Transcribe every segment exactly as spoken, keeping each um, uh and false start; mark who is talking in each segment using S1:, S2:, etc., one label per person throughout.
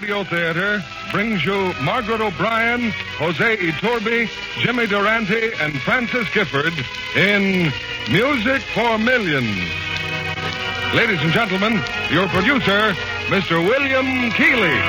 S1: Radio Theater brings you Margaret O'Brien, Jose Iturbi, Jimmy Durante, and Francis Gifford in Music for Millions. Ladies and gentlemen, your producer, Mister William Keighley.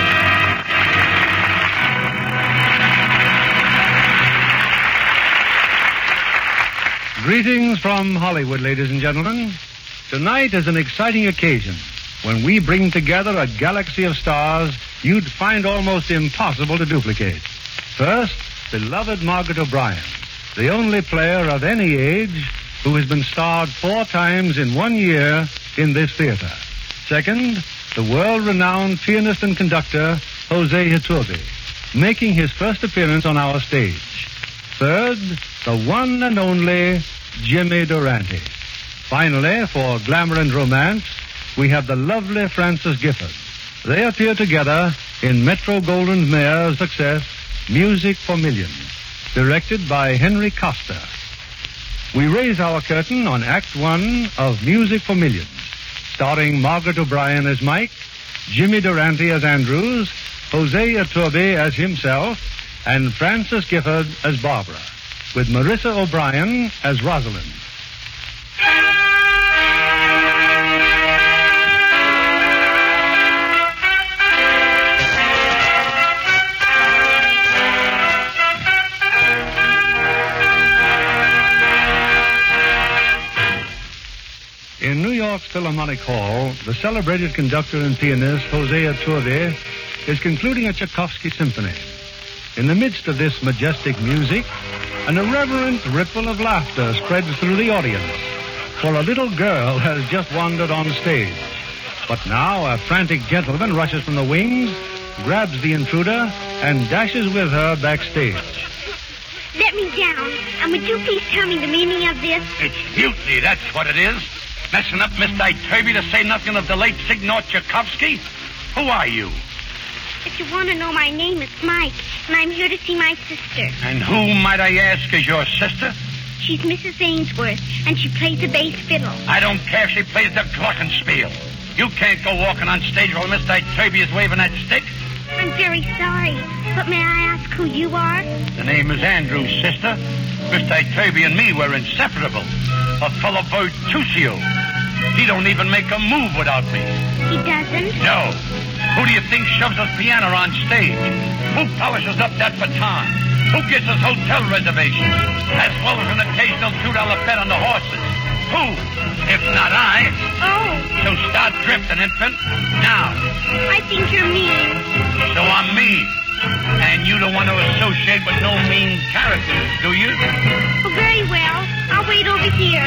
S2: Greetings from Hollywood, ladies and gentlemen. Tonight is an exciting occasion when we bring together a galaxy of stars you'd find almost impossible to duplicate. First, beloved Margaret O'Brien, the only player of any age who has been starred four times in one year in this theater. Second, the world-renowned pianist and conductor, Jose Iturbi, making his first appearance on our stage. Third, the one and only Jimmy Durante. Finally, for glamour and romance, we have the lovely Francis Gifford. They appear together in Metro-Goldwyn-Mayer's success, Music for Millions, directed by Henry Costa. We raise our curtain on Act One of Music for Millions, starring Margaret O'Brien as Mike, Jimmy Durante as Andrews, Jose Iturbi as himself, and Francis Gifford as Barbara, with Marissa O'Brien as Rosalind. In New York's Philharmonic Hall, the celebrated conductor and pianist Jose Iturbi is concluding a Tchaikovsky symphony. In the midst of this majestic music, an irreverent ripple of laughter spreads through the audience, for a little girl has just wandered on stage. But now a frantic gentleman rushes from the wings, grabs the intruder, and dashes with her backstage.
S3: Let me down, and would you please tell me the meaning of this?
S4: It's mutiny, that's what it is. Messing up Mister Iturbi, to say nothing of the late Signor Tchaikovsky. Who are you?
S3: If you want to know, my name is Mike, and I'm here to see my sister.
S4: And who, might I ask, is your sister?
S3: She's Missus Ainsworth, and she plays the bass fiddle.
S4: I don't care if she plays the glockenspiel. You can't go walking on stage while Mister Iturbi is waving that stick.
S3: I'm very sorry, but may I ask who you are?
S4: The name is Andrews, sister. Mister Iturbi and me were inseparable. A fellow Bertuccio. He don't even make a move without me.
S3: He doesn't?
S4: No. Who do you think shoves his piano on stage? Who polishes up that baton? Who gets us hotel reservations? As well as an occasional two dollar bet on the horses? Who? If not I.
S3: Oh.
S4: So start drifting, infant. Now.
S3: I think you're mean.
S4: So I'm mean. And you don't want to associate with no mean characters, do you?
S3: Oh, very well. I'll wait over here.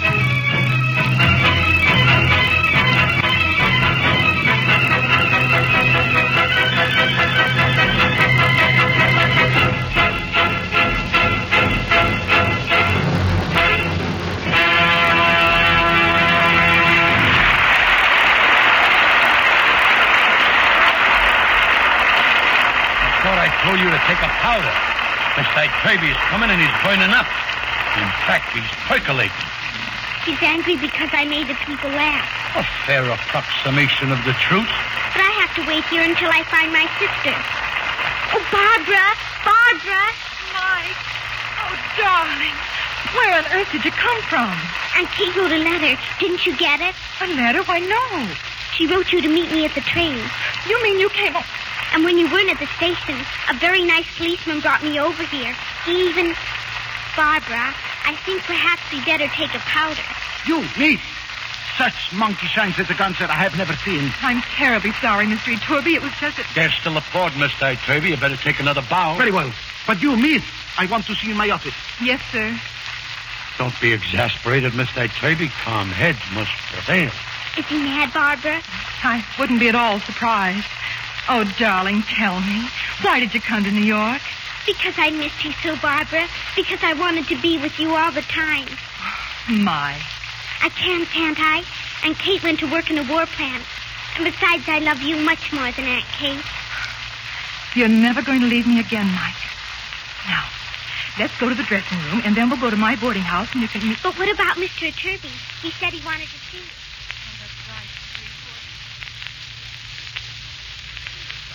S4: I told you to take a powder. Mister Iturbi is coming and he's burning up. In fact, he's percolating.
S3: He's angry because I made the people laugh.
S4: A fair approximation of the truth.
S3: But I have to wait here until I find my sister. Oh, Barbara! Barbara!
S5: Mike! Oh, darling. Where on earth did you come from?
S3: Aunt Kate wrote a letter. Didn't you get it?
S5: A letter? Why, no.
S3: She wrote you to meet me at the train.
S5: You mean you came... O-
S3: And when you weren't at the station, a very nice policeman brought me over here. He even... Barbara, I think perhaps we better take a powder.
S6: You, me? Such monkey shines at the concert I have never seen.
S5: I'm terribly sorry, Mister Iturbi. It was just that...
S4: There's still a port, Mister Iturbi. You better take another bow.
S6: Very well. But you, me, I want to see you in my office.
S5: Yes, sir.
S4: Don't be exasperated, Mister Iturbi. Calm heads must prevail.
S3: Is he mad, Barbara?
S5: I wouldn't be at all surprised. Oh, darling, tell me. Why did you come to New York?
S3: Because I missed you so, Barbara. Because I wanted to be with you all the time.
S5: My.
S3: I can, can't I? And Kate went to work in a war plant. And besides, I love you much more than Aunt Kate.
S5: You're never going to leave me again, Mike. Now, let's go to the dressing room, and then we'll go to my boarding house, and you can...
S3: But what about Mister Iturbi? He said he wanted to see me.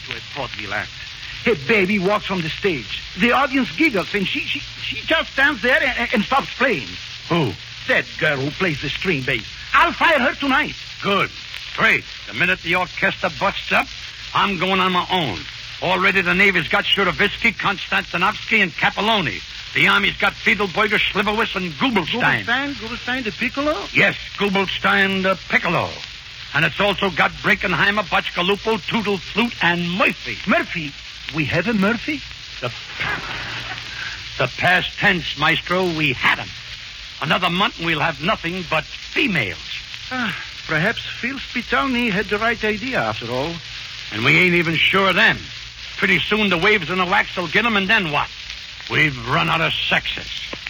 S6: to a vaudeville act. A baby walks on the stage. The audience giggles, and she she, she just stands there and, and stops playing.
S4: Who?
S6: That girl who plays the string bass. I'll fire her tonight.
S4: Good. Great. The minute the orchestra busts up, I'm going on my own. Already the Navy's got Shuravitsky, Konstantinovsky, and Capelloni. The Army's got Fiedelberger, Slivovitz, and Gubelstein.
S6: Gubelstein? Gubelstein, the piccolo?
S4: Yes, Gubelstein, the piccolo. And it's also got Brinkenheimer, Botchkalupo, Toodle Flute, and Murphy.
S6: Murphy? We have a Murphy?
S4: The, the past tense, Maestro, we had him. Another month and we'll have nothing but females.
S6: Ah, perhaps Phil Spitalny had the right idea after all.
S4: And we ain't even sure of them. Pretty soon the waves and the wax will get them, and then what? We've run out of sexes.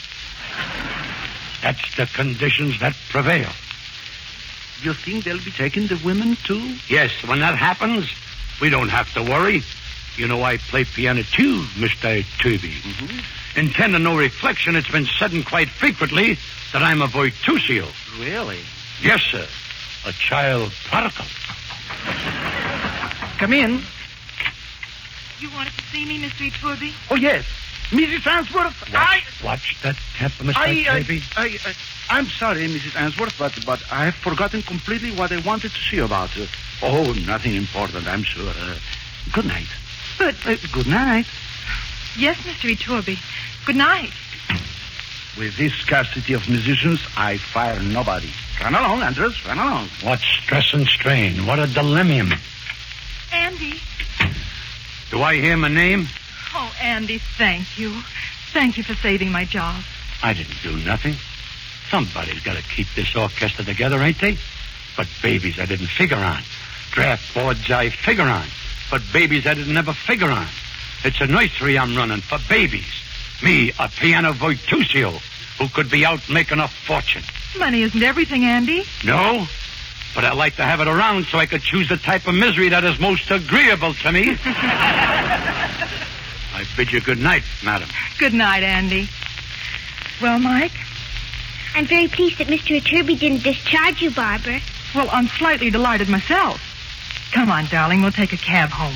S4: That's the conditions that prevail.
S6: You think they'll be taking the women, too?
S4: Yes, when that happens, we don't have to worry. You know I play piano, too, Mister Turby.
S6: Mm-hmm.
S4: Intending no reflection, it's been said quite frequently that I'm a virtuoso.
S6: Really?
S4: Yes, sir. A child prodigal.
S6: Come in.
S5: You wanted to see me, Mister Iturbi?
S6: Oh, yes. Missus Answorth,
S4: Watch,
S6: I...
S4: watch that temper, Mister
S6: I, I,
S4: Turby.
S6: I, I, I'm sorry, Missus Answorth, but, but I have forgotten completely what I wanted to see about. Uh, oh, nothing important, I'm sure. Uh, good night.
S5: But...
S6: Uh, good night.
S5: Yes, Mister Iturbi. Good night.
S6: With this scarcity of musicians, I fire nobody. Run along, Andres, run along.
S4: What stress and strain. What a dilemma.
S5: Andy.
S4: Do I hear my name?
S5: Oh, Andy, thank you. Thank you for saving my job.
S4: I didn't do nothing. Somebody's got to keep this orchestra together, ain't they? But babies I didn't figure on. Draft boards I figure on. But babies I didn't ever figure on. It's a nursery I'm running for babies. Me, a piano virtuoso, who could be out making a fortune.
S5: Money isn't everything, Andy.
S4: No, but I like to have it around so I could choose the type of misery that is most agreeable to me. I bid you good night, madam.
S5: Good night, Andy. Well, Mike?
S3: I'm very pleased that Mister Iturbi didn't discharge you, Barbara.
S5: Well, I'm slightly delighted myself. Come on, darling, we'll take a cab home.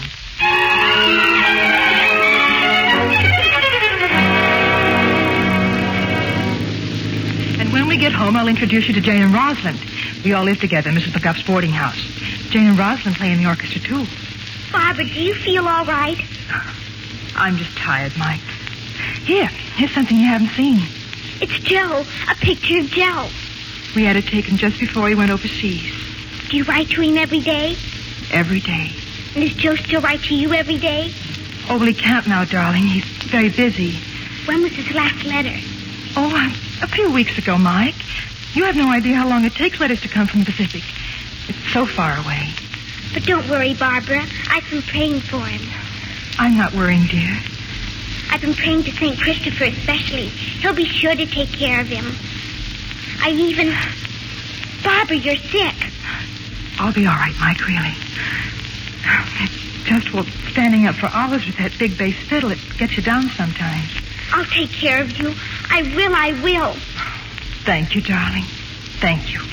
S5: And when we get home, I'll introduce you to Jane and Rosalind. We all live together in Missus McGuff's boarding house. Jane and Rosalind play in the orchestra, too.
S3: Barbara, do you feel all right?
S5: I'm just tired, Mike. Here, here's something you haven't seen.
S3: It's Joe, a picture of Joe.
S5: We had it taken just before he went overseas.
S3: Do you write to him every day?
S5: Every day.
S3: And does Joe still write to you every day?
S5: Oh, well, he can't now, darling. He's very busy.
S3: When was his last letter?
S5: Oh, uh, a few weeks ago, Mike. You have no idea how long it takes letters to come from the Pacific. It's so far away.
S3: But don't worry, Barbara. I've been praying for him.
S5: I'm not worrying, dear.
S3: I've been praying to Saint Christopher especially. He'll be sure to take care of him. I even... Barbara, you're sick.
S5: I'll be all right, Mike, really. It's just, well, standing up for hours with that big bass fiddle, it gets you down sometimes.
S3: I'll take care of you. I will, I will.
S5: Thank you, darling. Thank you.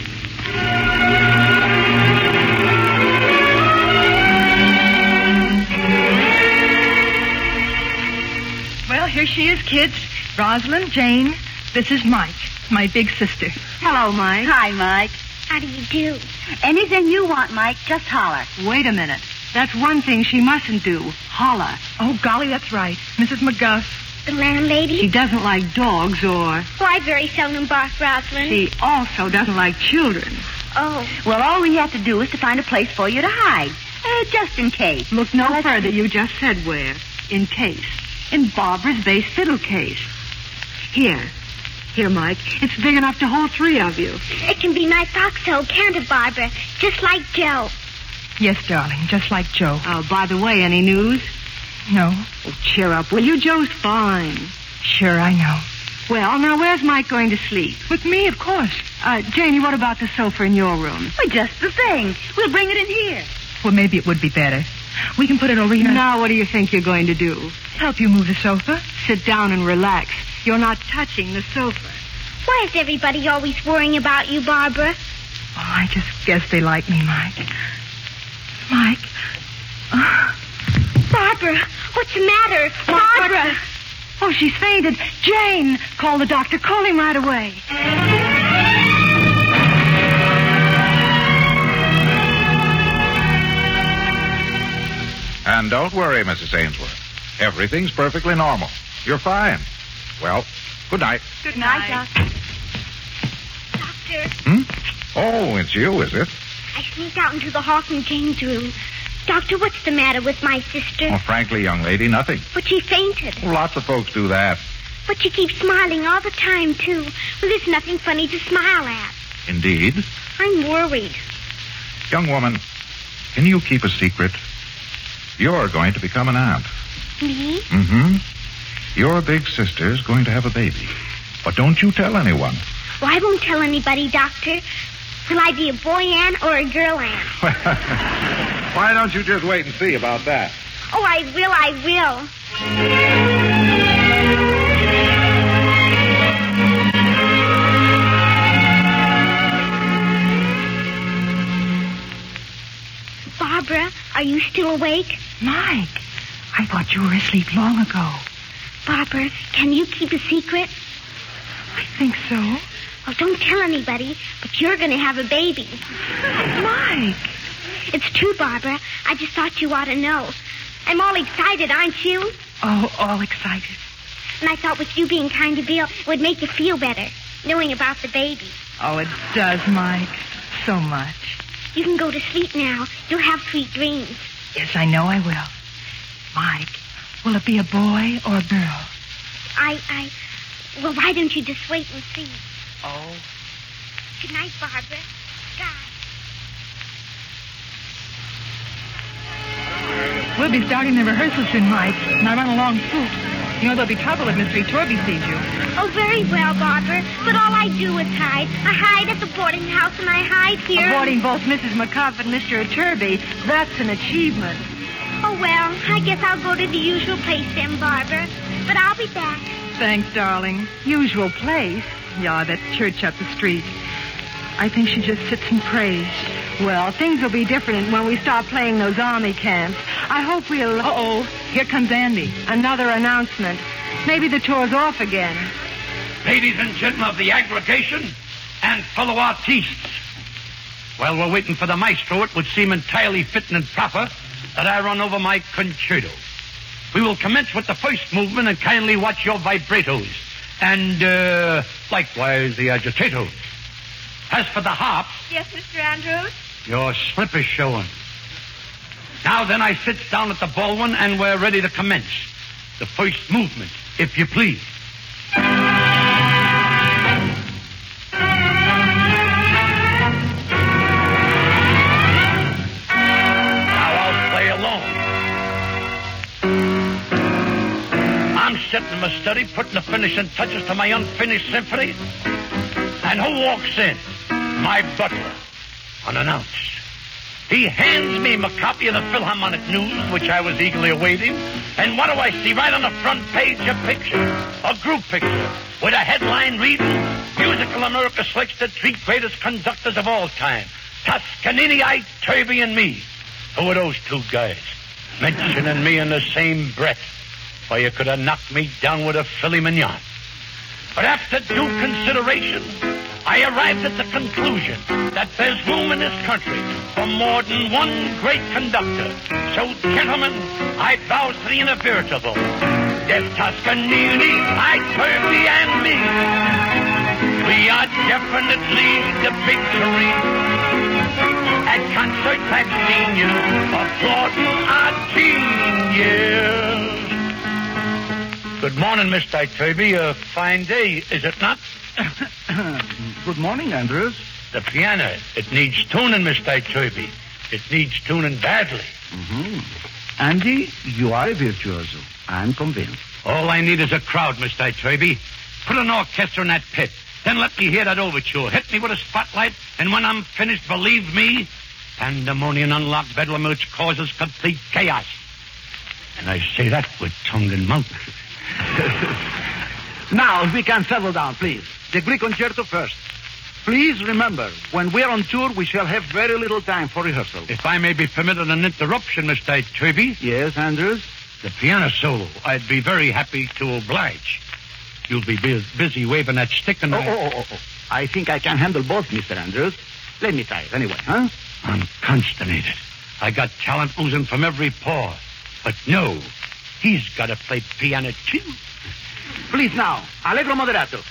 S5: Well, here she is, kids. Rosalind, Jane. This is Mike, my big sister.
S7: Hello, Mike. Hi, Mike.
S3: How do you do?
S7: Anything you want, Mike, just holler. Wait a minute. That's one thing she mustn't do. Holler.
S5: Oh, golly, that's right. Missus McGuff.
S3: The landlady?
S7: She doesn't like dogs or...
S3: Oh, I very seldom bark, Rosalind.
S7: She also doesn't like children.
S3: Oh.
S7: Well, all we have to do is to find a place for you to hide. Uh, just in case. Look no Let's further. You just said where. In case. In Barbara's bass fiddle case. Here. Here, Mike. It's big enough to hold three of you.
S3: It can be nice oxo, can't it, Barbara? Just like Joe.
S5: Yes, darling, just like Joe.
S7: Oh, by the way, any news?
S5: No.
S7: Oh, cheer up, will you? Joe's fine.
S5: Sure, I know.
S7: Well, now, where's Mike going to sleep?
S5: With me, of course.
S7: Uh, Janie, what about the sofa in your room? Well, just the thing. We'll bring it in here.
S5: Well, maybe it would be better. We can put it over here.
S7: Now, what do you think you're going to do?
S5: Help you move the sofa.
S7: Sit down and relax. You're not touching the sofa.
S3: Why is everybody always worrying about you, Barbara?
S5: Oh, I just guess they like me, Mike. Mike. Oh.
S3: Barbara, what's the matter? Barbara!
S5: Oh, she's fainted. Jane, call the doctor. Call him right away.
S8: And don't worry, Missus Ainsworth. Everything's perfectly normal. You're fine. Well, good night.
S5: Good night, Doctor.
S3: Doctor,
S8: Hmm? Oh, it's you, is it?
S3: I sneaked out into the hall from Jane's room. Doctor, what's the matter with my sister?
S8: Oh, frankly, young lady, nothing.
S3: But she fainted.
S8: Well, lots of folks do that.
S3: But she keeps smiling all the time, too. Well, there's nothing funny to smile at.
S8: Indeed.
S3: I'm worried.
S8: Young woman, can you keep a secret? You're going to become an aunt.
S3: Me?
S8: Mm-hmm. Your big sister's going to have a baby. But don't you tell anyone.
S3: Well, I won't tell anybody, Doctor. Will I be a boy aunt or a girl aunt?
S8: Why don't you just wait and see about that?
S3: Oh, I will, I will. Barbara, are you still awake?
S5: Mike, I thought you were asleep long ago.
S3: Barbara, can you keep a secret?
S5: I think so.
S3: Well, don't tell anybody, but you're going to have a baby.
S5: Mike.
S3: It's true, Barbara. I just thought you ought to know. I'm all excited, aren't you?
S5: Oh, all excited.
S3: And I thought with you being kind to Bill, it would make you feel better, knowing about the baby.
S5: Oh, it does, Mike. So much.
S3: You can go to sleep now. You'll have sweet dreams.
S5: Yes, I know I will. Mike, will it be a boy or a girl?
S3: I, I... Well, why don't you just wait and see?
S5: Oh.
S3: Good night, Barbara. God.
S5: We'll be starting the rehearsal soon, Mike. And I run along soup. You know, there'll be trouble if Mister Torby sees you.
S3: Oh, very well, Barbara. But all I do is hide. I hide at the boarding house and I hide here.
S5: Avoiding both Missus McCuff and Mister Turby, that's an achievement.
S3: Oh, well, I guess I'll go to the usual place then, Barbara. But I'll be back.
S5: Thanks, darling. Usual place? Yeah, that church up the street. I think she just sits and prays. Well, things will be different when we start playing those army camps. I hope we'll... Uh-oh, here comes Andy. Another announcement. Maybe the tour's off again.
S4: Ladies and gentlemen of the aggregation and fellow artistes, while we're waiting for the maestro, it would seem entirely fitting and proper that I run over my concerto. We will commence with the first movement and kindly watch your vibratos and, uh, likewise the agitatos. As for the harp...
S3: Yes, Mister Andrews?
S4: Your slip is showing. Now then, I sits down at the Baldwin and we're ready to commence. The first movement, if you please. Now I'll play alone. I'm sitting in my study, putting the finishing touches to my unfinished symphony. And who walks in? My butler, unannounced. He hands me my copy of the Philharmonic News, which I was eagerly awaiting. And what do I see right on the front page? A picture, a group picture, with a headline reading, Musical America selects the three greatest conductors of all time, Toscanini, Ike, Turby, and me. Who are those two guys? Mentioning me in the same breath. Why, you could have knocked me down with a filet mignon. But after due consideration, I arrived at the conclusion that there's room in this country for more than one great conductor. So, gentlemen, I bow to the inevitable. There's Toscanini, I, Turby, and me. We are definitely the big three. At concerts I've seen you, applauding our genius. Good morning, Mister Turby. A fine day, is it not?
S6: Good morning, Andrews.
S4: The piano, it needs tuning, Mister Turby. It needs tuning badly.
S6: Mm-hmm. Andy, you are a virtuoso. I'm convinced.
S4: All I need is a crowd, Mister Turby. Put an orchestra in that pit. Then let me hear that overture. Hit me with a spotlight, and when I'm finished, believe me, pandemonium unlocked bedlam which causes complete chaos. And I say that with tongue and mouth.
S6: Now, if we can settle down, please. The Greek concerto first. Please remember, when we're on tour, we shall have very little time for rehearsal.
S4: If I may be permitted an interruption, Mister Turby.
S6: Yes, Andrews?
S4: The piano solo. I'd be very happy to oblige. You'll be bu- busy waving that stick and
S6: Oh,
S4: I...
S6: oh, oh, oh. I think I can handle both, Mister Andrews. Let me try it anyway, huh?
S4: I'm consternated. I got talent oozing from every pore. But no, he's got to play piano too.
S6: Please now, allegro moderato.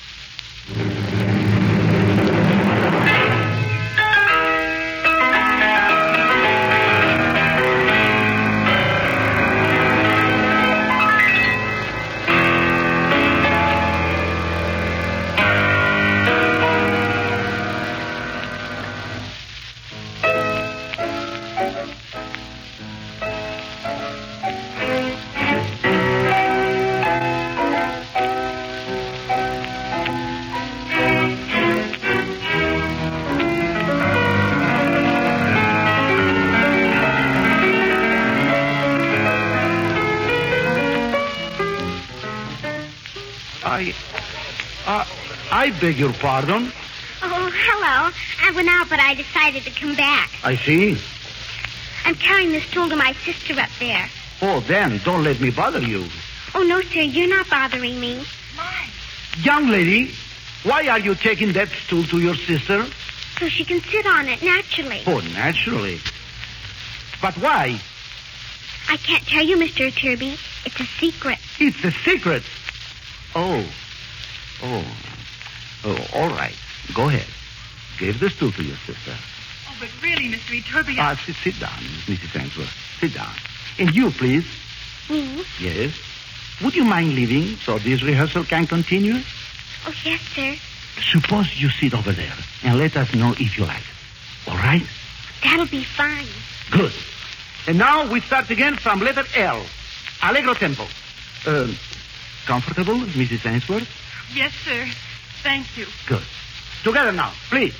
S6: I, uh, I beg your pardon.
S3: Oh, hello. I went out, but I decided to come back.
S6: I see.
S3: I'm carrying the stool to my sister up there.
S6: Oh, then, don't let me bother you.
S3: Oh, no, sir, you're not bothering me.
S6: Young lady, why are you taking that stool to your sister?
S3: So she can sit on it naturally.
S6: Oh, naturally. But why?
S3: I can't tell you, Mister Turby. It's a secret.
S6: It's a secret. Oh. Oh. Oh, all right. Go ahead. Give the stool to your sister.
S5: Oh, but really, Mister Turby,
S6: Ah, sit, sit down, Missus Ainsworth. Sit down. And you, please.
S3: Me?
S6: Yes. Would you mind leaving so this rehearsal can continue?
S3: Oh, yes, sir.
S6: Suppose you sit over there and let us know if you like it. All right?
S3: That'll be fine.
S6: Good. And now we start again from letter L. Allegro tempo. Uh, comfortable, Missus Ainsworth?
S5: Yes, sir. Thank you.
S6: Good. Together now, please.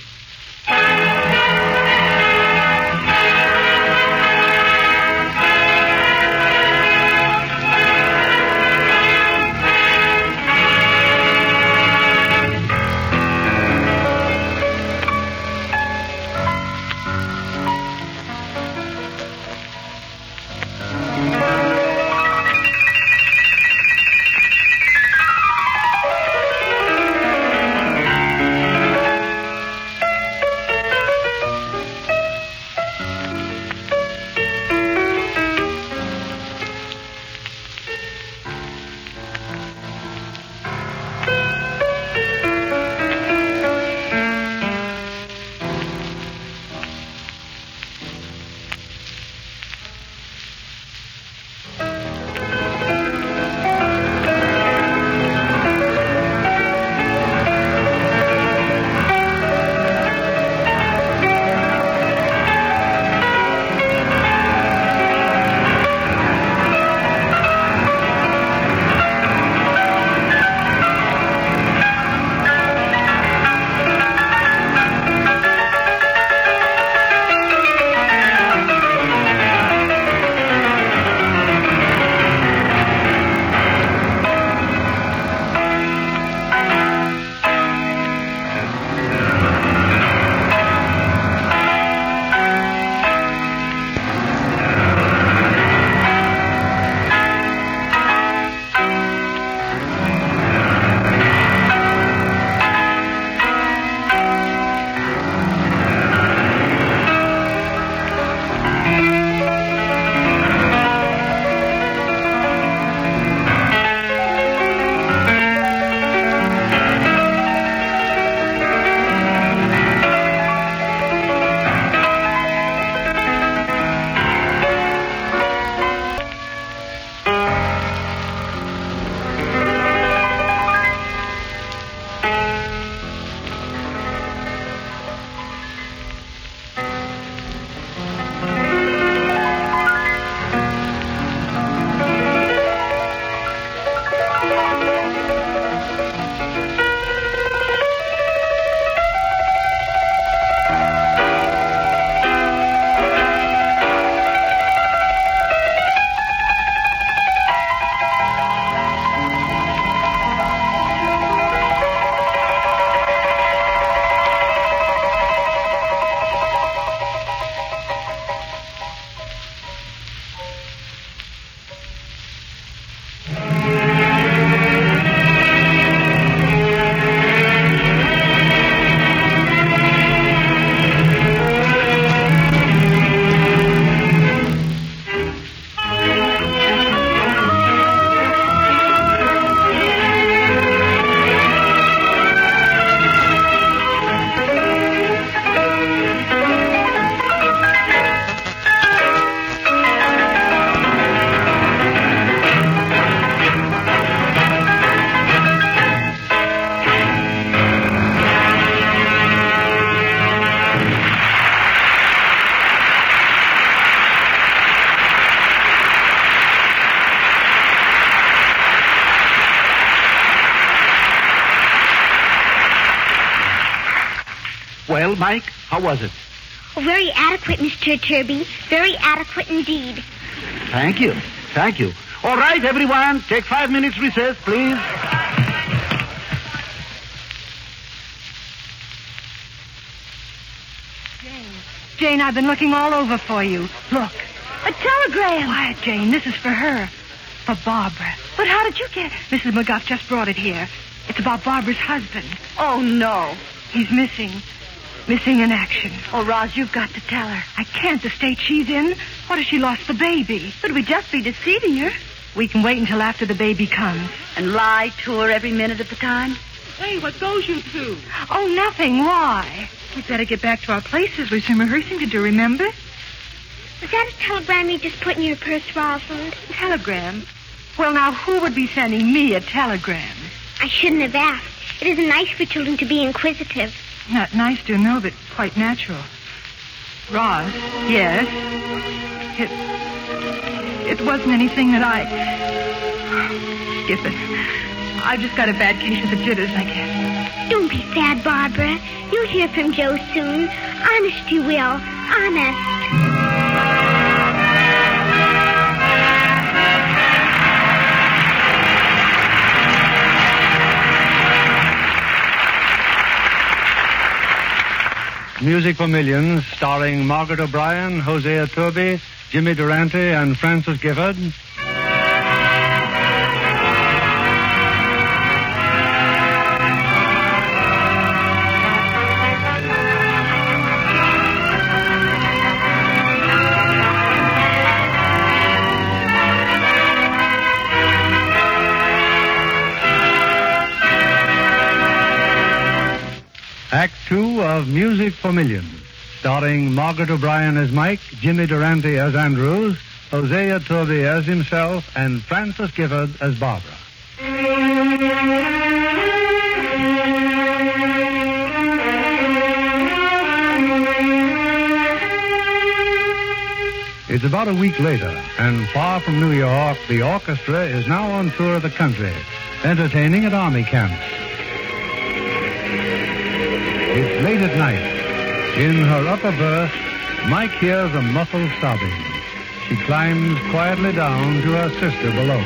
S6: Well, Mike, how was it?
S3: Oh, very adequate, Mister Turby. Very adequate indeed.
S6: Thank you. Thank you. All right, everyone. Take five minutes recess, please.
S5: Jane. Jane, I've been looking all over for you. Look.
S7: A telegram.
S5: Quiet, Jane. This is for her. For Barbara.
S7: But how did you get it?
S5: Missus McGuff just brought it here. It's about Barbara's husband.
S7: Oh, no.
S5: He's missing. Missing in action.
S7: Oh, Roz, you've got to tell her.
S5: I can't. The state she's in. What if she lost the baby?
S7: But we'd just be deceiving her.
S5: We can wait until after the baby comes.
S7: And lie to her every minute of the time?
S5: Hey, what those you two? Oh, nothing. Why? We'd better get back to our places. We've some rehearsing to do, remember?
S3: Was that a telegram you just put in your purse, Rosalind?
S5: Telegram? Well, now, who would be sending me a telegram?
S3: I shouldn't have asked. It isn't nice for children to be inquisitive.
S5: Not nice to know, but quite natural. Roz? Yes? It... It wasn't anything that I... Skip it. I've just got a bad case of the jitters, I guess.
S3: Don't be sad, Barbara. You'll hear from Joe soon. Honest you will. Honest.
S2: Music for Millions, starring Margaret O'Brien, Hosea Turby, Jimmy Durante, and Francis Gifford. Act two of Music for Millions, starring Margaret O'Brien as Mike, Jimmy Durante as Andrews, Hosea Turby as himself, and Francis Gifford as Barbara. It's about a week later, and far from New York, the orchestra is now on tour of the country, entertaining at army camps. It's late at night. In her upper berth, Mike hears a muffled sobbing. She climbs quietly down to her sister below.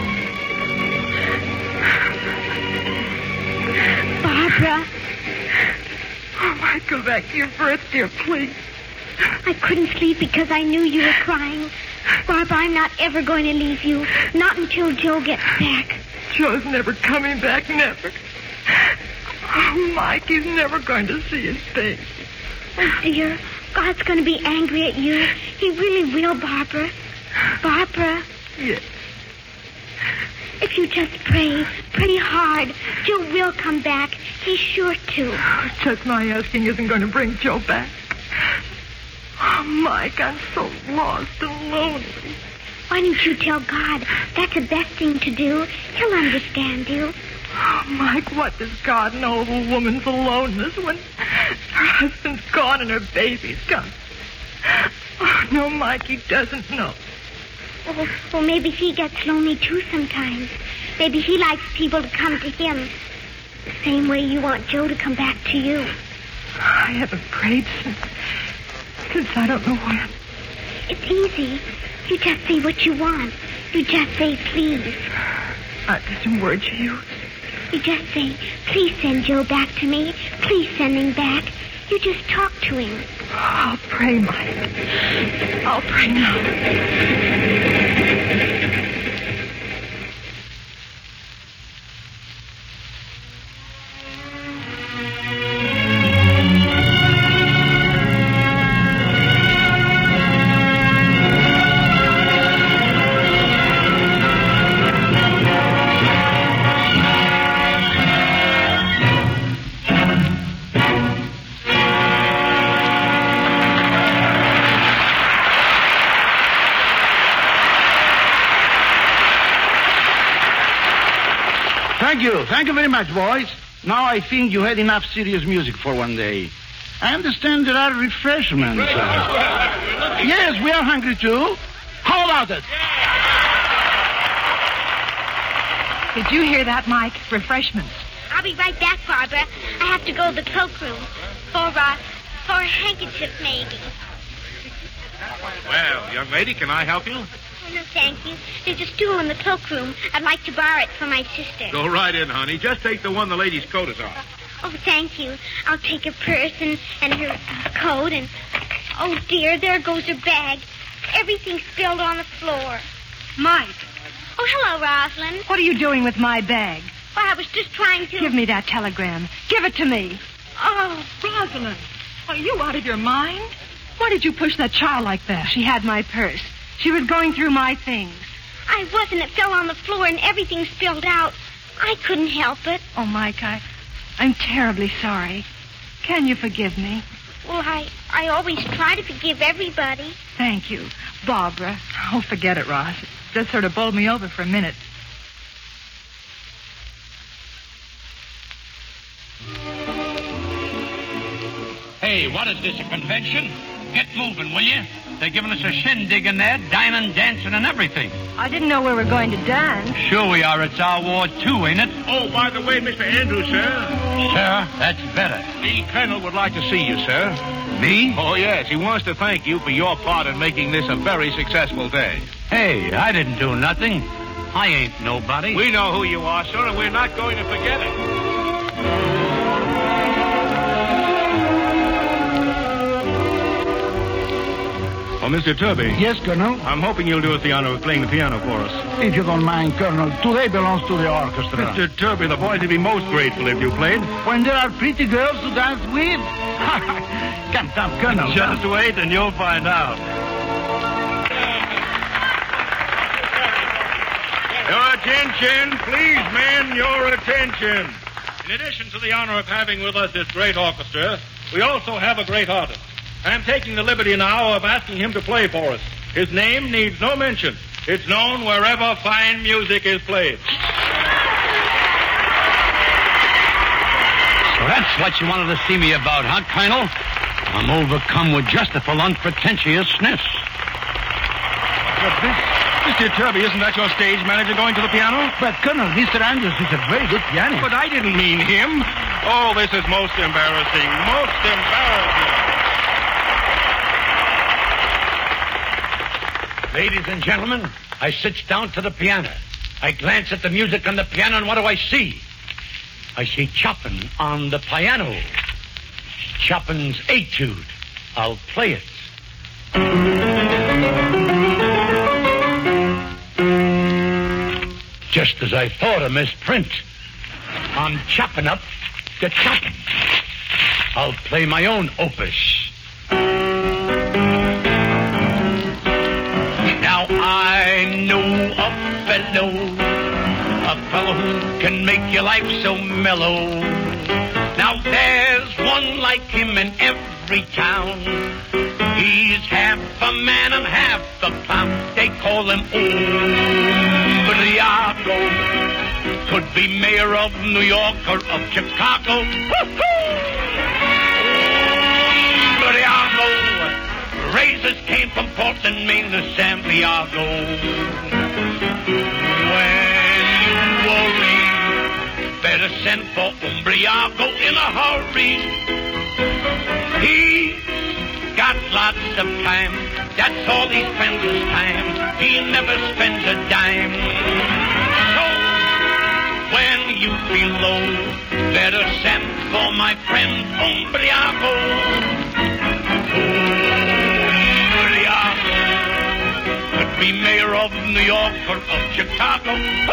S3: Barbara.
S5: Oh, Mike, go back to your berth, dear, please.
S3: I couldn't sleep because I knew you were crying. Barbara, I'm not ever going to leave you. Not until Joe gets back.
S5: Joe's never coming back, never. Oh, Mike, he's never going to see his baby.
S3: Oh, dear. God's going to be angry at you. He really will, Barbara. Barbara.
S5: Yes.
S3: If you just pray, pray hard, Joe will come back. He's sure to.
S5: Oh, just my asking isn't going to bring Joe back. Oh, Mike, I'm so lost and lonely.
S3: Why don't you tell God? That's the best thing to do. He'll understand you.
S5: Oh, Mike, what does God know of a woman's aloneness when her husband's gone and her baby's gone? Oh, no, Mike, he doesn't know.
S3: Oh, well, maybe he gets lonely, too, sometimes. Maybe he likes people to come to him. The same way you want Joe to come back to you.
S5: I haven't prayed since... since I don't know when.
S3: It's easy. You just say what you want. You just say, please.
S5: Uh, there's some words you use.
S3: You just say, please send Joe back to me. Please send him back. You just talk to him.
S5: I'll pray, Mike. I'll pray now.
S6: Thank you. Thank you very much, boys. Now I think you had enough serious music for one day. I understand there are refreshments. Uh, yes, we are hungry too. How about it?
S5: Did you hear that, Mike? Refreshments.
S3: I'll be right back, Barbara. I have to go to the cloakroom. Go, Ross. for a handkerchief, maybe.
S9: Well, young lady, can I help you?
S3: Oh, no, thank you. There's a stool in the cloakroom. I'd like to borrow it for my sister.
S9: Go right in, honey. Just take the one the lady's coat is on.
S3: Oh, thank you. I'll take her purse and, and her uh, coat and... Oh, dear, there goes her bag. Everything spilled on the floor.
S5: Mike,
S3: Oh, hello, Rosalind.
S5: what are you doing with my bag?
S3: Well, I was just trying to...
S5: Give me that telegram. Give it to me.
S3: Oh,
S5: Rosalind, are you out of your mind? Why did you push that child like that? She had my purse. She was going through my things.
S3: I wasn't. It fell on the floor and everything spilled out. I couldn't help it.
S5: Oh, Mike, I, I'm terribly sorry. Can you forgive me?
S3: Well, I, I always try to forgive everybody.
S5: Thank you. Barbara. Oh, forget it, Ross. It just sort of bowled me over for a minute.
S4: Hey, what is this, a convention? Get moving, will you? They're giving us a shindig in there, dining, dancing, and everything.
S5: I didn't know we were going to dance.
S4: Sure we are. It's our ward, too, ain't it?
S9: Oh, by the way, Mister Andrews, sir.
S4: Sir, that's better.
S9: The colonel would like to see you, sir.
S4: Me?
S9: Oh, yes. He wants to thank you for your part in making this a very successful day.
S4: Hey, I didn't do nothing. I ain't nobody.
S9: We know who you are, sir, and we're not going to forget it.
S2: Oh, Mister Turby.
S6: Yes, Colonel?
S2: I'm hoping you'll do us the honor of playing the piano for us.
S6: If you don't mind, Colonel, today belongs to the orchestra.
S2: Mister Turby, the boys would be most grateful if you played.
S6: When there are pretty girls to dance with? Come, come, Colonel.
S2: Just
S6: come.
S2: wait and you'll find out.
S9: Your attention, please, men, your attention. In addition to the honor of having with us this great orchestra, we also have a great artist. I'm taking the liberty now of asking him to play for us. His name needs no mention. It's known wherever fine music is played.
S4: So that's what you wanted to see me about, huh, Colonel? I'm overcome with justifiable unpretentiousness.
S2: But this, Mister Turby, isn't that your stage manager going to the piano?
S6: But, Colonel, Mister Andrews is a very good pianist.
S9: But I didn't mean him. Oh, this is most embarrassing. Most embarrassing.
S4: Ladies and gentlemen, I sits down to the piano. I glance at the music on the piano, and what do I see? I see Chopin on the piano. Chopin's Etude. I'll play it. Just as I thought of misprint. I'm chopping up the Chopin. I'll play my own opus. Now I know a fellow, a fellow who can make your life so mellow. Now there's one like him in every town. He's half a man and half a clown. They call him Umbriago. Could be mayor of New York or of Chicago. Umbriago. Razors came from Portland, Maine to San Diego. When you worry, better send for Umbriago in a hurry. He's got lots of time. That's all he spends his time. He never spends a dime. So, when you feel low, better send for my friend Umbriago. Could be mayor of New York or of Chicago.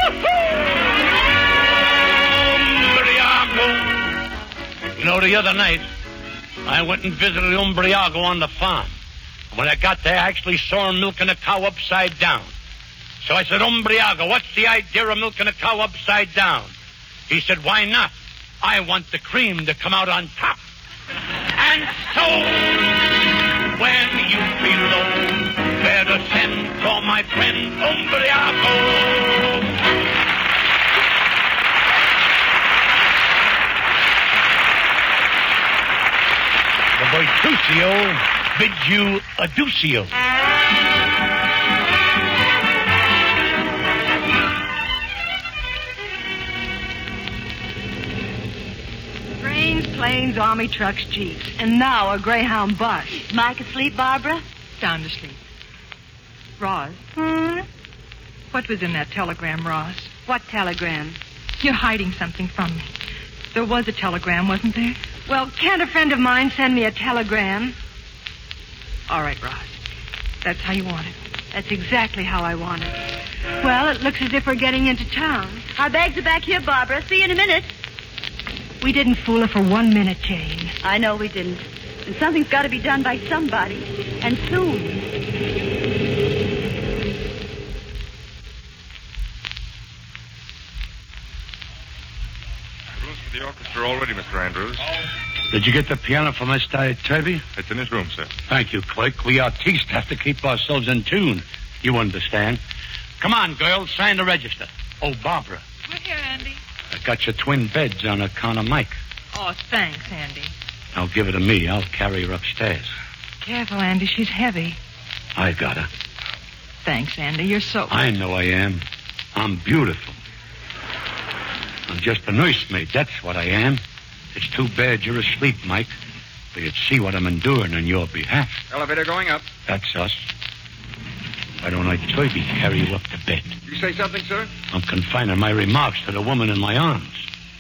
S4: Umbriago. You know, the other night, I went and visited Umbriago on the farm. When I got there, I actually saw him milking a cow upside down. So I said, Umbriago, what's the idea of milking a cow upside down? He said, why not? I want the cream to come out on top. And so, when you feel low, better send for my friend Umbriago. The Virtucio bids you adducio.
S5: Train's planes, army trucks, jeeps, and now a Greyhound bus.
S7: Mike asleep, Barbara?
S5: Sound asleep. Roz. Hmm? What was in that telegram, Roz?
S7: What telegram?
S5: You're hiding something from me. There was a telegram, wasn't there? Well, can't a friend of mine send me a telegram? All right, Roz. That's how you want it.
S7: That's exactly how I want it. Well, it looks as if we're getting into town. Our bags are back here, Barbara. See you in a minute.
S5: We didn't fool her for one minute, Jane.
S7: I know we didn't. And something's got to be done by somebody. And soon.
S1: The orchestra already, Mister Andrews.
S10: Did you get the piano for Mister Turby?
S1: It's in his room, sir.
S10: Thank you, Clerk. We artistes have to keep ourselves in tune. You understand. Come on, girls. Sign the register. Oh, Barbara.
S5: We're here, Andy.
S10: I got your twin beds on account of Mike.
S5: Oh, thanks, Andy.
S10: Now give her to me. I'll carry her upstairs.
S5: Careful, Andy. She's heavy.
S10: I got her.
S5: Thanks, Andy. You're so...
S10: I know I am. I'm beautiful. I'm just a nursemaid. That's what I am. It's too bad you're asleep, Mike. But you'd see what I'm enduring on your behalf.
S8: Elevator going up.
S10: That's us. Why don't I Turby carry you up to bed?
S8: You say something, sir?
S10: I'm confining my remarks to the woman in my arms.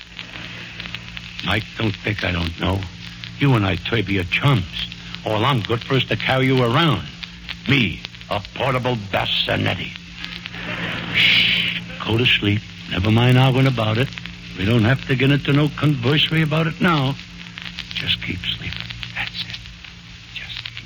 S10: Mike, don't think I don't know. You and I, Turby, are chums. All I'm good for is to carry you around. Me, a portable bassinetti. Shh. Go to sleep. Never mind arguing about it. We don't have to get into no conversary about it now. Just keep sleeping. That's it. Just keep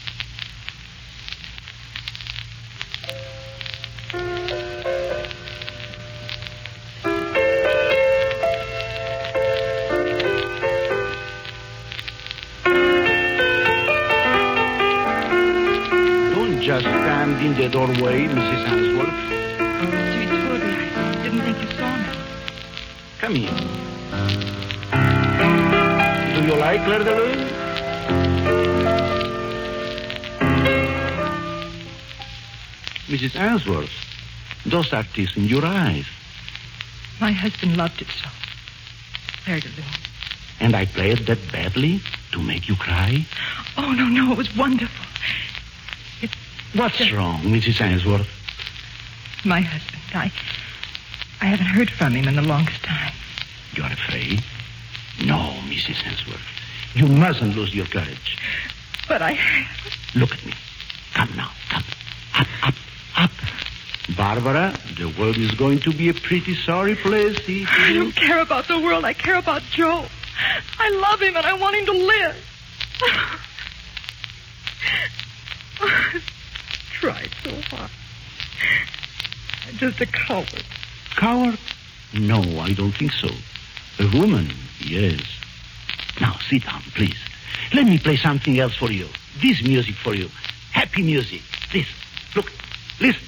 S6: sleeping. Don't just stand in the doorway, Missus Hansworth.
S5: Sweet Turby, I didn't think you saw me.
S6: Come here. Do you like Claire de Lune? Missus Answorth, those are tears in your eyes.
S5: My husband loved it so. Claire de Lune.
S6: And I played that badly to make you cry?
S5: Oh, no, no, it was wonderful. It,
S6: What's just... wrong, Missus Answorth?
S5: My husband, I... I haven't heard from him in the longest time.
S6: You're afraid? No, Missus Answorth. You mustn't lose your courage.
S5: But I...
S6: Look at me. Come now. Come. Up, up, up. Barbara, the world is going to be a pretty sorry place. See?
S5: I don't care about the world. I care about Joe. I love him and I want him to live. I tried so hard. I'm just a coward.
S6: Coward? No, I don't think so. A woman, yes. Now, sit down, please. Let me play something else for you. This music for you. Happy music. This. Look. Listen.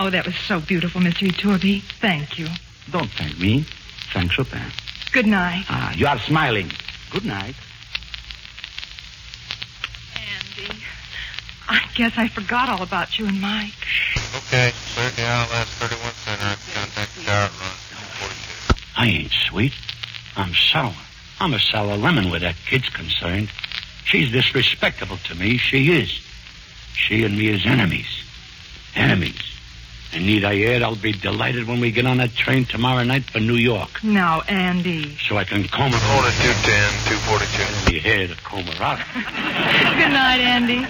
S5: Oh, that was so beautiful, Mister Iturbi. Thank you.
S6: Don't thank me. Thank Chopin.
S5: Good night.
S6: Ah, you are smiling. Good night.
S5: Andy, I guess I forgot all about you and Mike.
S11: Okay, clear the aisle, last thirty-one center. Contact the tower at run two forty-two.
S10: I ain't sweet. I'm sour. I'm a sour lemon where that kid's concerned. She's disrespectable to me. She is. She and me is enemies. Enemies. And need I add, I'll be delighted when we get on that train tomorrow night for New York.
S5: Now, Andy.
S10: So I can comb her.
S11: Order two ten, two forty-two.
S10: You hair to comb her out.
S5: Good night, Andy.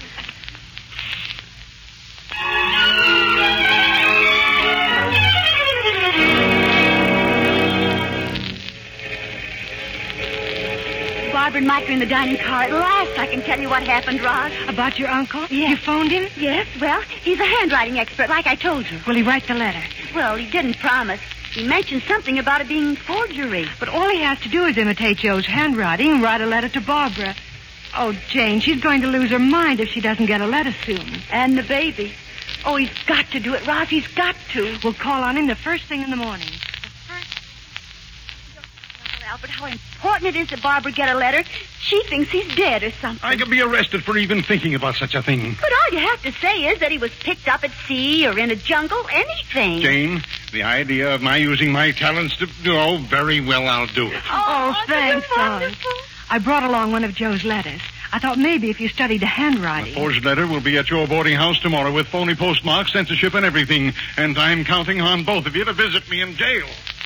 S7: Barbara and Mike are in the dining car. At last I can tell you what happened, Roz.
S5: About your uncle?
S7: Yes.
S5: You phoned him?
S7: Yes, well, he's a handwriting expert, like I told you.
S5: Will he write the letter?
S7: Well, he didn't promise. He mentioned something about it being forgery.
S5: But all he has to do is imitate Joe's handwriting and write a letter to Barbara. Oh, Jane, she's going to lose her mind if she doesn't get a letter soon.
S7: And the baby. Oh, he's got to do it, Roz. He's got to.
S5: We'll call on him the first thing in the morning.
S7: Albert, how important it is that Barbara get a letter. She thinks he's dead or something.
S2: I could be arrested for even thinking about such a thing.
S7: But all you have to say is that he was picked up at sea or in a jungle, anything.
S2: Jane, the idea of my using my talents to... Oh, very well, I'll do it.
S5: Oh,
S7: Oh,
S5: thanks,
S7: you're
S5: Roz.
S7: wonderful.
S5: I brought along one of Joe's letters. I thought maybe if you studied the handwriting.
S2: The forged letter will be at your boarding house tomorrow with phony postmarks, censorship, and everything. And I'm counting on both of you to visit me in jail.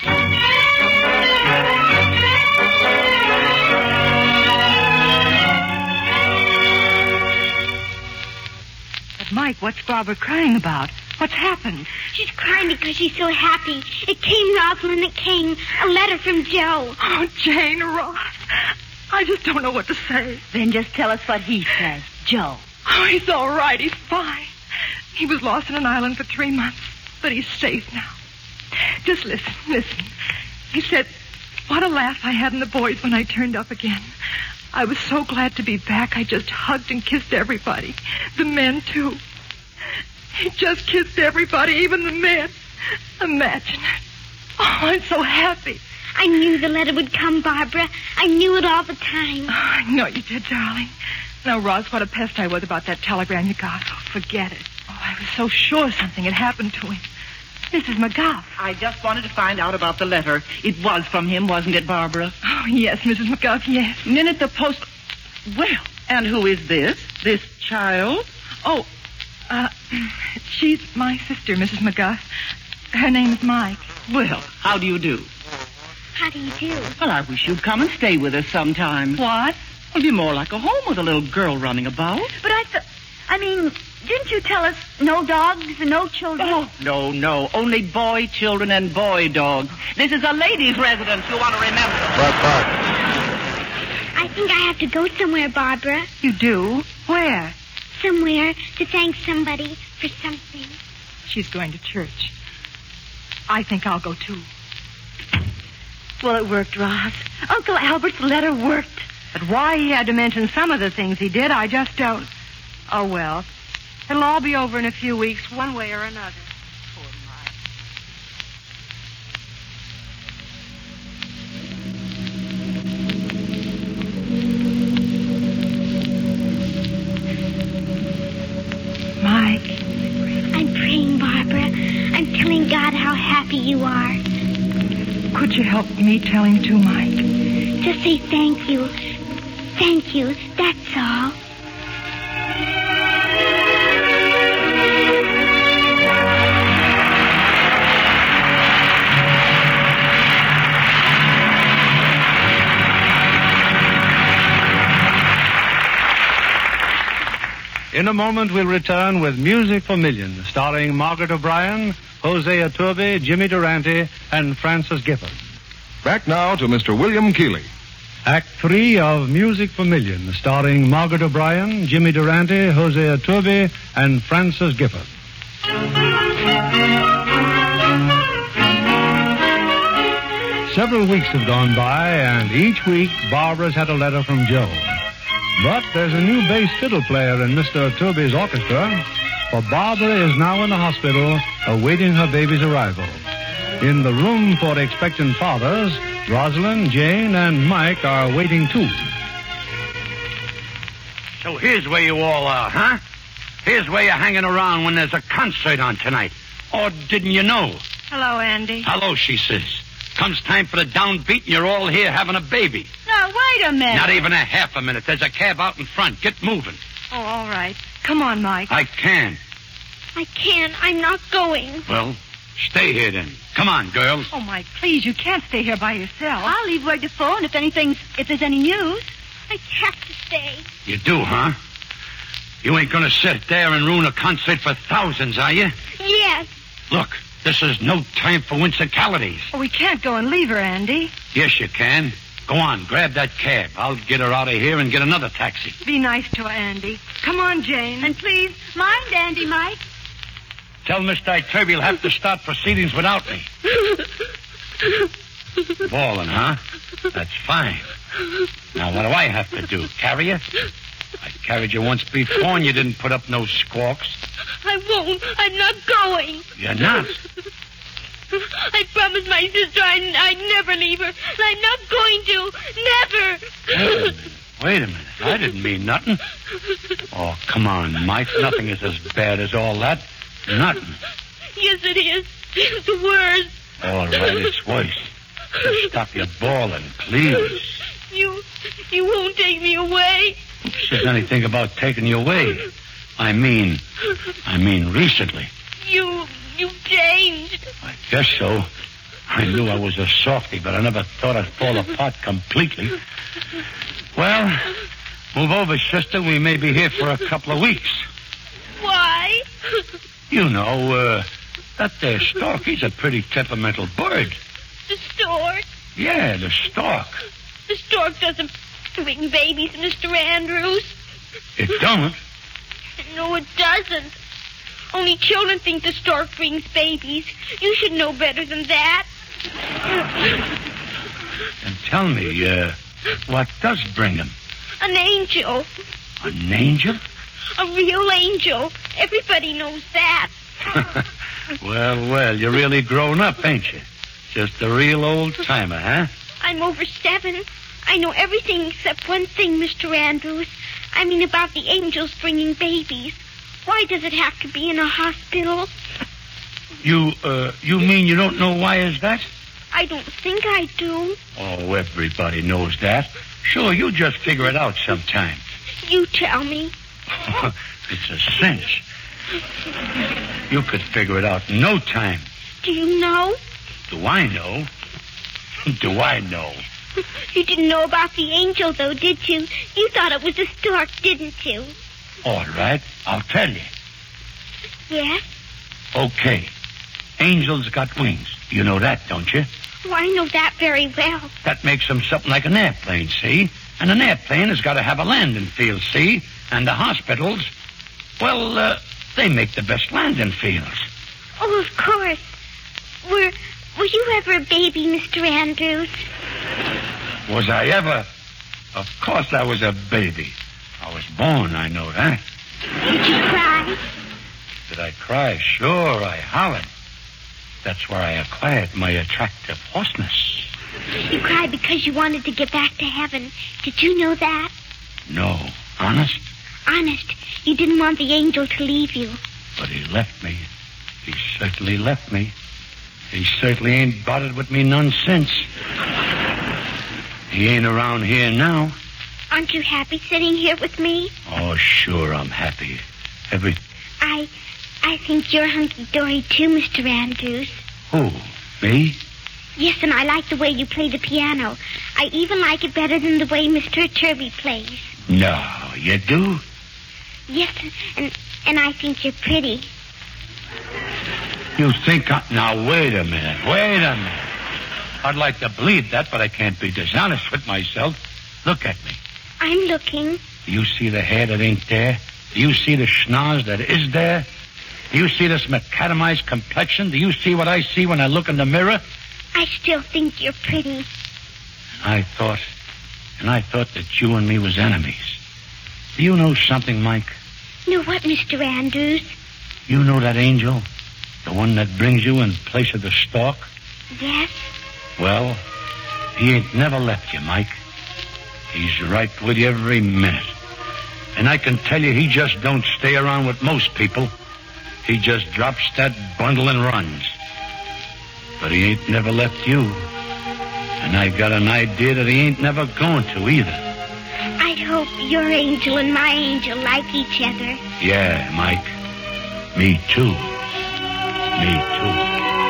S5: But, Mike, what's Barbara crying about? What's happened?
S3: She's crying because she's so happy. It came, Rosalind, it came. A letter from Joe.
S5: Oh, Jane, Ross. I just don't know what to say.
S7: Then just tell us what he says, Joe.
S5: Oh, he's all right. He's fine. He was lost on an island for three months, but he's safe now. Just listen, listen. He said, what a laugh I had in the boys when I turned up again. I was so glad to be back, I just hugged and kissed everybody. The men, too. He just kissed everybody, even the men. Imagine it. Oh, I'm so happy.
S3: I knew the letter would come, Barbara. I knew it all the time.
S5: Oh, I know you did, darling. Now, Roz, what a pest I was about that telegram you got. Oh, forget it. Oh, I was so sure something had happened to him. Missus McGuff.
S12: I just wanted to find out about the letter. It was from him, wasn't it, Barbara?
S5: Oh, yes, Missus McGuff, yes.
S12: And then at the post... Well, and who is this? This child?
S5: Oh, uh, she's my sister, Missus McGuff. Her name's Mike.
S12: Well, how do you do?
S3: How do you do?
S12: Well, I wish you'd come and stay with us sometime.
S5: What?
S12: It'll be more like a home with a little girl running about.
S7: But I thought... I mean, didn't you tell us no dogs and no children?
S12: Oh, no, no. Only boy children and boy dogs. This is a ladies' residence, you want to remember.
S11: Right, right.
S3: I think I have to go somewhere, Barbara.
S5: You do? Where?
S3: Somewhere to thank somebody for something.
S5: She's going to church. I think I'll go, too.
S7: Well, it worked, Roz. Uncle Albert's letter worked.
S5: But why he had to mention some of the things he did, I just don't... Oh, well. It'll all be over in a few weeks, one way or another. Poor Mike. Mike.
S3: I'm praying, Barbara. I'm telling God how happy you are.
S5: Could you help me tell him too, Mike?
S3: Just say thank you. Thank you. That's all.
S2: In a moment, we'll return with Music for Millions, starring Margaret O'Brien, Jose Iturbi, Jimmy Durante, and Francis Gifford.
S1: Back now to Mister William Keeley.
S2: Act three of Music for Millions, starring Margaret O'Brien, Jimmy Durante, Jose Iturbi, and Francis Gifford. Several weeks have gone by, and each week Barbara's had a letter from Joe. But there's a new bass fiddle player in Mister Iturbi's orchestra. for Barbara is now in the hospital awaiting her baby's arrival. In the room for expectant fathers, Rosalind, Jane, and Mike are waiting too.
S10: So here's where you all are, huh? Here's where you're hanging around when there's a concert on tonight. Or didn't you know?
S5: Hello, Andy.
S10: Hello, she says. Comes time for the downbeat and you're all here having a baby.
S7: Now, wait a minute.
S10: Not even a half a minute. There's a cab out in front. Get moving.
S5: Oh, all right. Come on, Mike.
S10: I can.
S3: I can't. I'm not going.
S10: Well, stay here then. Come on, girls.
S5: Oh, Mike, please, you can't stay here by yourself.
S7: I'll leave word to phone if anything's, if there's any news.
S3: I have to stay.
S10: You do, huh? You ain't gonna sit there and ruin a concert for thousands, are you?
S3: Yes.
S10: Look, this is no time for whimsicalities.
S5: Oh, we can't go and leave her, Andy.
S10: Yes, you can. Go on, grab that cab. I'll get her out of here and get another taxi.
S5: Be nice to her, Andy. Come on, Jane.
S7: And please, mind Andy, Mike.
S10: Tell Mister Iturby he'll have to start proceedings without me. Ballin', huh? That's fine. Now, what do I have to do? Carry you? I carried you once before and you didn't put up no squawks.
S3: I won't. I'm not going.
S10: You're not?
S3: I promised my sister I'd, I'd never leave her. And I'm not going to. Never.
S10: Wait a minute. Wait a minute. I didn't mean nothing. Oh, come on, Mike. Nothing is as bad as all that. Nothing.
S3: Yes, it is. The worst.
S10: All right, it's worse. Just stop your bawling, please.
S3: You, you won't take me away.
S10: Who says anything about taking you away? I mean, I mean recently.
S3: You, you changed.
S10: I guess so. I knew I was a softy, but I never thought I'd fall apart completely. Well, move over, sister. We may be here for a couple of weeks.
S3: Why?
S10: You know, uh, that there stork, he's a pretty temperamental bird.
S3: The stork?
S10: Yeah, the stork.
S3: The stork doesn't bring babies, Mister Andrews.
S10: It don't?
S3: No, it doesn't. Only children think the stork brings babies. You should know better than that.
S10: And tell me, uh, what does bring him?
S3: An angel.
S10: An angel?
S3: A real angel. Everybody knows that.
S10: Well, well, you're really grown up, ain't you? Just a real old-timer, huh?
S3: I'm over seven. I know everything except one thing, Mister Andrews. I mean about the angels bringing babies. Why does it have to be in a hospital?
S10: You, uh, you mean you don't know why is that?
S3: I don't think I do.
S10: Oh, everybody knows that. Sure, you just figure it out sometime.
S3: You tell me.
S10: It's a cinch. You could figure it out in no time.
S3: Do you know?
S10: Do I know? Do I know?
S3: You didn't know about the angel, though, did you? You thought it was a stork, didn't you?
S10: All right, I'll tell you.
S3: Yes?
S10: Okay. Angels got wings. You know that, don't you?
S3: Oh, I know that very well.
S10: That makes them something like an airplane, see? And an airplane has got to have a landing field, see? And the hospitals, well, uh, they make the best landing fields.
S3: Oh, of course. Were, were you ever a baby, Mister Andrews?
S10: Was I ever? Of course I was a baby. I was born, I know that.
S3: Did you cry?
S10: Did I cry? Sure, I hollered. That's where I acquired my attractive hoarseness.
S3: You cried because you wanted to get back to heaven. Did you know that?
S10: No. Honest?
S3: Honest. You didn't want the angel to leave you.
S10: But he left me. He certainly left me. He certainly ain't bothered with me none since. He ain't around here now.
S3: Aren't you happy sitting here with me?
S10: Oh, sure, I'm happy. Every...
S3: I... I think you're hunky-dory too, Mister Andrews.
S10: Who? Me?
S3: Yes, and I like the way you play the piano. I even like it better than the way Mister Turby plays.
S10: No, you do?
S3: Yes, and and I think you're pretty.
S10: You think I... Now, wait a minute. Wait a minute. I'd like to believe that, but I can't be dishonest with myself. Look at me.
S3: I'm looking.
S10: Do you see the hair that ain't there? Do you see the schnoz that is there? Do you see this macadamized complexion? Do you see what I see when I look in the mirror?
S3: I still think you're pretty.
S10: I thought... And I thought that you and me was enemies. Do you know something, Mike?
S3: Know what, Mister Andrews?
S10: You know that angel? The one that brings you in place of the stork?
S3: Yes?
S10: Well, he ain't never left you, Mike. He's right with you every minute. And I can tell you he just don't stay around with most people. He just drops that bundle and runs. But he ain't never left you. And I got an idea that he ain't never going to either.
S3: I hope your angel and my angel like each other.
S10: Yeah, Mike. Me too. Me too.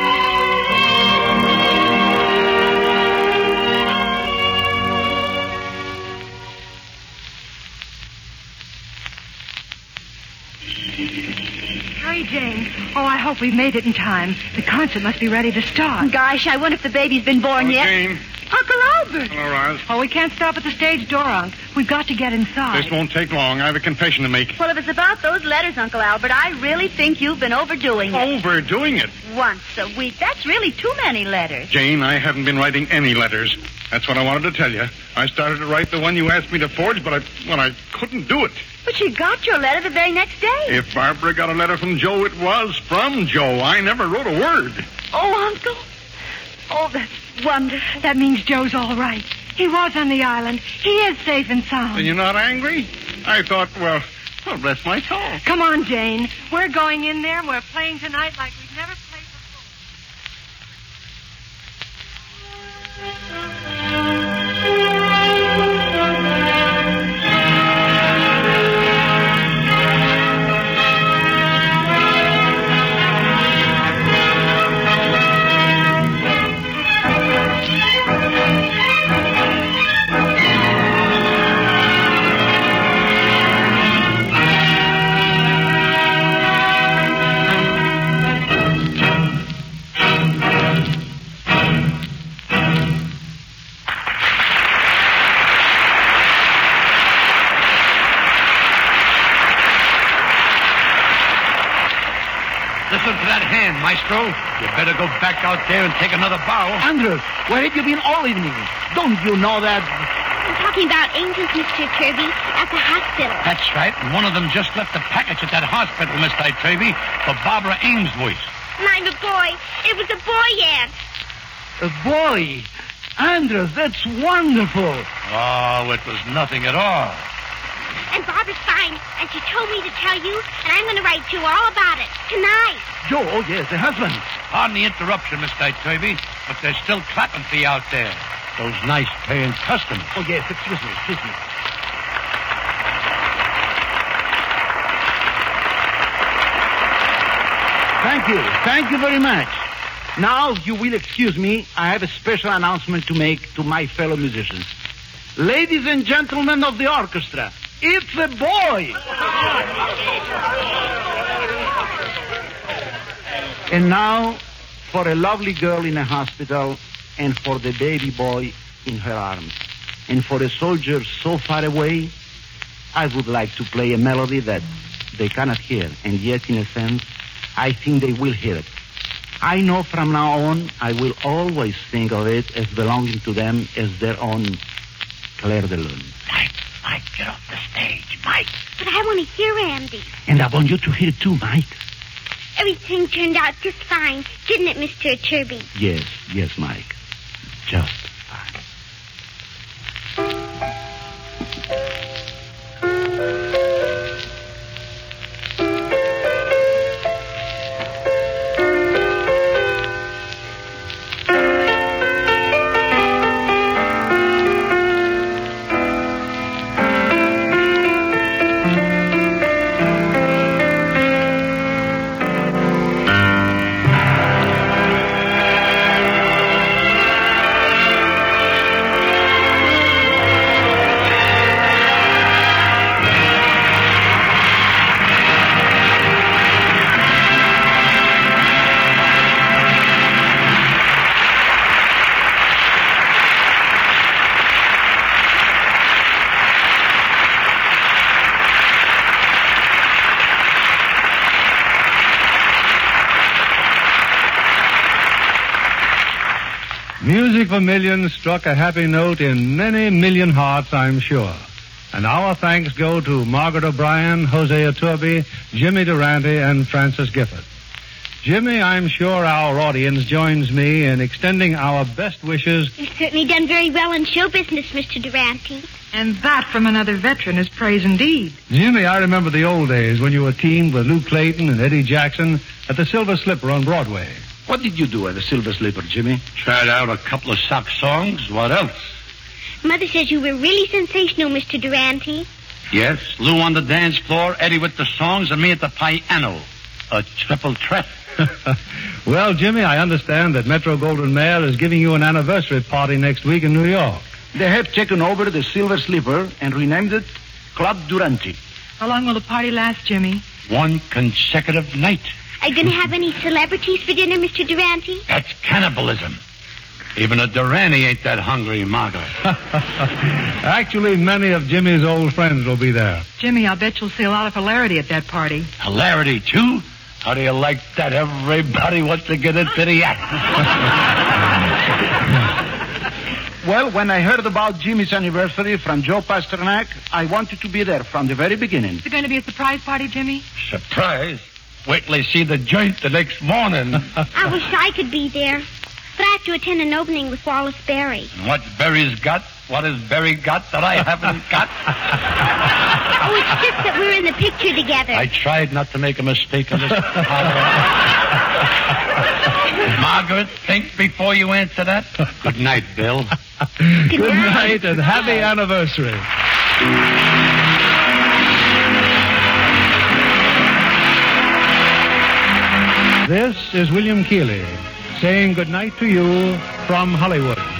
S5: Hurry, Jane. Oh, I hope we've made it in time. The concert must be ready to start.
S7: Gosh, I wonder if the baby's been born
S1: Oh,
S7: yet.
S1: Jane.
S7: Uncle Albert.
S1: Hello, Roz.
S5: Oh, we can't stop at the stage door, Unc. We've got to get inside.
S1: This won't take long. I have a confession to make.
S7: Well, if it's about those letters, Uncle Albert, I really think you've been overdoing it.
S1: Overdoing it.
S7: Once a week. That's really too many letters.
S1: Jane, I haven't been writing any letters. That's what I wanted to tell you. I started to write the one you asked me to forge, but I, well, I couldn't do it.
S7: But you got your letter the very next day.
S1: If Barbara got a letter from Joe, it was from Joe. I never wrote a word.
S7: Oh, Uncle. Oh, that's wonderful.
S5: That means Joe's all right. He was on the island. He is safe and sound.
S1: And you're not angry? I thought, well, well, bless my soul.
S5: Come on, Jane. We're going in there and we're playing tonight like we've never played before.
S4: Listen to that hand, Maestro. You better go back out there and take another bow.
S6: Andrew, where have you been all evening? Don't you know that?
S3: I'm talking about angels, Mister Turvey, at the hospital.
S4: That's right. And one of them just left a package at that hospital, Miss Travy, for Barbara Ainsworth.
S3: And I'm a boy. It was a boy, Aunt.
S6: A boy. Andrew, that's wonderful.
S4: Oh, it was nothing at all.
S3: And Barbara's fine, and she told me to tell you, and I'm going to write you all about it tonight.
S6: Joe, oh yes, the husband.
S4: Pardon the interruption, Miss Travy, but they're still clapping for you out there.
S10: Those nice paying customers.
S6: Oh yes, excuse me, excuse me. Thank you, thank you very much. Now, if you will excuse me, I have a special announcement to make to my fellow musicians. Ladies and gentlemen of the orchestra, it's a boy! And now, for a lovely girl in a hospital, and for the baby boy in her arms, and for a soldier so far away, I would like to play a melody that they cannot hear, and yet, in a sense, I think they will hear it. I know from now on, I will always think of it as belonging to them as their own Claire de Lune.
S4: Mike, Mike, get off the stage, Mike.
S3: But I want to hear Andy.
S6: And I want you to hear it too, Mike.
S3: Everything turned out just fine, didn't it, Mister Turvey?
S6: Yes, yes, Mike. Just fine.
S2: Music for Millions struck a happy note in many million hearts, I'm sure. And our thanks go to Margaret O'Brien, Jose Iturbe, Jimmy Durante, and Francis Gifford. Jimmy, I'm sure our audience joins me in extending our best wishes.
S3: You've certainly done very well in show business, Mister Durante.
S5: And that from another veteran is praise indeed.
S2: Jimmy, I remember the old days when you were teamed with Lou Clayton and Eddie Jackson at the Silver Slipper on Broadway.
S6: What did you do at the Silver Slipper, Jimmy?
S10: Tried out a couple of sock songs. What else?
S3: Mother says you were really sensational, Mister Durante.
S10: Yes, Lou on the dance floor, Eddie with the songs, and me at the piano. A triple threat.
S2: Well, Jimmy, I understand that Metro Golden Mayer is giving you an anniversary party next week in New York.
S6: They have taken over the Silver Slipper and renamed it Club Durante.
S5: How long will the party last, Jimmy?
S10: One consecutive night.
S3: Are you going to have any celebrities for dinner, Mister Durante?
S10: That's cannibalism. Even a Durante ain't that hungry, Margaret.
S2: Actually, many of Jimmy's old friends will be there.
S5: Jimmy, I'll bet you'll see a lot of hilarity at that party.
S10: Hilarity, too? How do you like that? Everybody wants to get into the act.
S6: Well, when I heard about Jimmy's anniversary from Joe Pasternak, I wanted to be there from the very beginning.
S5: Is it going to be a surprise party, Jimmy?
S10: Surprise? Wait till they see the joint the next morning.
S3: I wish I could be there. But I have to attend an opening with Wallace Berry.
S10: And what's Berry's got? What has Berry got that I haven't got?
S3: Oh, it's just that we're in the picture together.
S10: I tried not to make a mistake on this. Margaret, think before you answer that. Good night, Bill.
S3: Good,
S2: Good
S3: night.
S2: night and happy anniversary. This is William Keighley saying good night to you from Hollywood.